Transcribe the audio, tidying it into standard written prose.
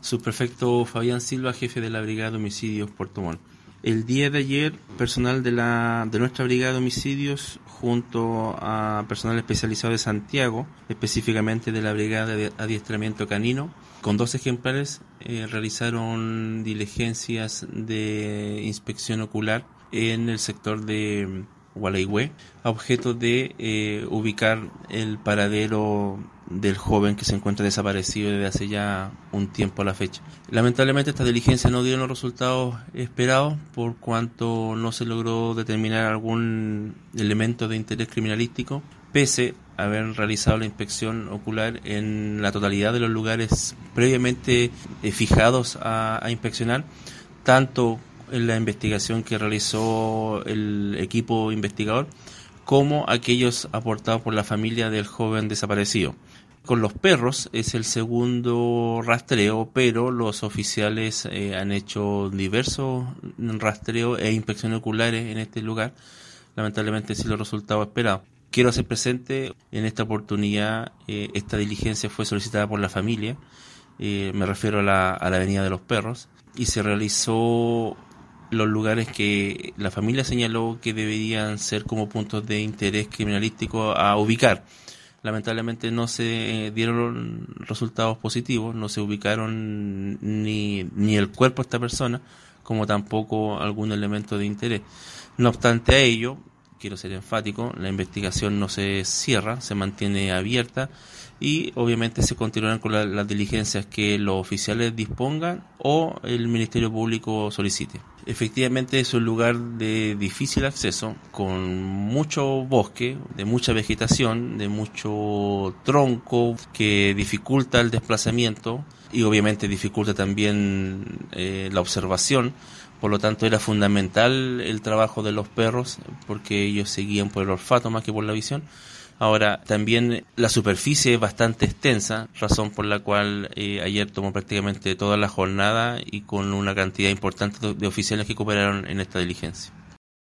Subprefecto Fabián Silva, jefe de la Brigada de Homicidios Puerto Montt. El día de ayer, personal de nuestra Brigada de Homicidios, junto a personal especializado de Santiago, específicamente de la Brigada de Adiestramiento Canino, con 2 ejemplares, realizaron diligencias de inspección ocular en el sector de Gualeguay, a objeto de ubicar el paradero del joven que se encuentra desaparecido desde hace ya un tiempo a la fecha. Lamentablemente estas diligencias no dieron los resultados esperados, por cuanto no se logró determinar algún elemento de interés criminalístico, pese a haber realizado la inspección ocular en la totalidad de los lugares previamente fijados a inspeccionar, tanto en la investigación que realizó el equipo investigador, como aquellos aportados por la familia del joven desaparecido. Con los perros es el segundo rastreo, pero los oficiales han hecho diversos rastreos e inspecciones oculares en este lugar, lamentablemente sin los resultados esperados. Quiero hacer presente, en esta oportunidad, esta diligencia fue solicitada por la familia, me refiero a la Avenida de los Perros, y se realizó los lugares que la familia señaló que deberían ser como puntos de interés criminalístico a ubicar. Lamentablemente no se dieron resultados positivos, no se ubicaron ni el cuerpo de esta persona, como tampoco algún elemento de interés. No obstante a ello, quiero ser enfático, la investigación no se cierra, se mantiene abierta y obviamente se continuarán con las diligencias que los oficiales dispongan o el Ministerio Público solicite. Efectivamente es un lugar de difícil acceso, con mucho bosque, de mucha vegetación, de mucho tronco que dificulta el desplazamiento y obviamente dificulta también la observación. Por lo tanto, era fundamental el trabajo de los perros, porque ellos se guían por el olfato más que por la visión. Ahora, también la superficie es bastante extensa, razón por la cual ayer tomó prácticamente toda la jornada y con una cantidad importante de oficiales que cooperaron en esta diligencia.